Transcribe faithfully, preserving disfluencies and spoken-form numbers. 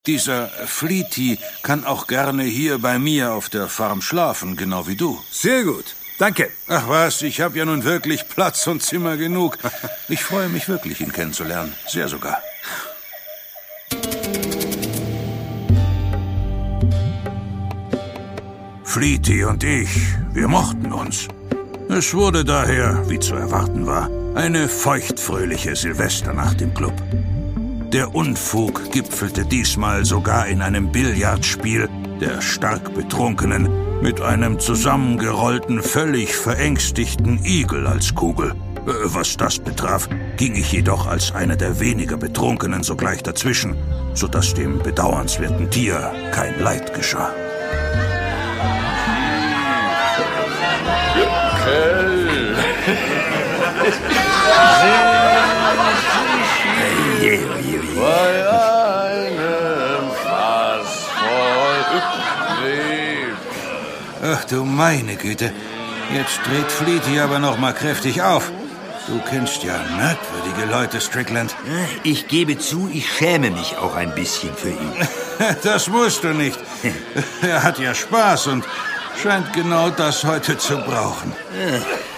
Dieser Fleety kann auch gerne hier bei mir auf der Farm schlafen, genau wie du. Sehr gut. Danke. Ach was, ich habe ja nun wirklich Platz und Zimmer genug. Ich freue mich wirklich, ihn kennenzulernen. Sehr sogar. Fleety und ich, wir mochten uns. Es wurde daher, wie zu erwarten war, eine feuchtfröhliche Silvesternacht im Club. Der Unfug gipfelte diesmal sogar in einem Billardspiel der stark Betrunkenen mit einem zusammengerollten, völlig verängstigten Igel als Kugel. Was das betraf, ging ich jedoch als einer der weniger Betrunkenen sogleich dazwischen, sodass dem bedauernswerten Tier kein Leid geschah. Hey. Bei einem Fass voll Leben. Ach du meine Güte, jetzt dreht Fleety aber noch mal kräftig auf. Du kennst ja merkwürdige Leute, Strickland. Ich gebe zu, ich schäme mich auch ein bisschen für ihn. Das musst du nicht. Er hat ja Spaß und scheint genau das heute zu brauchen.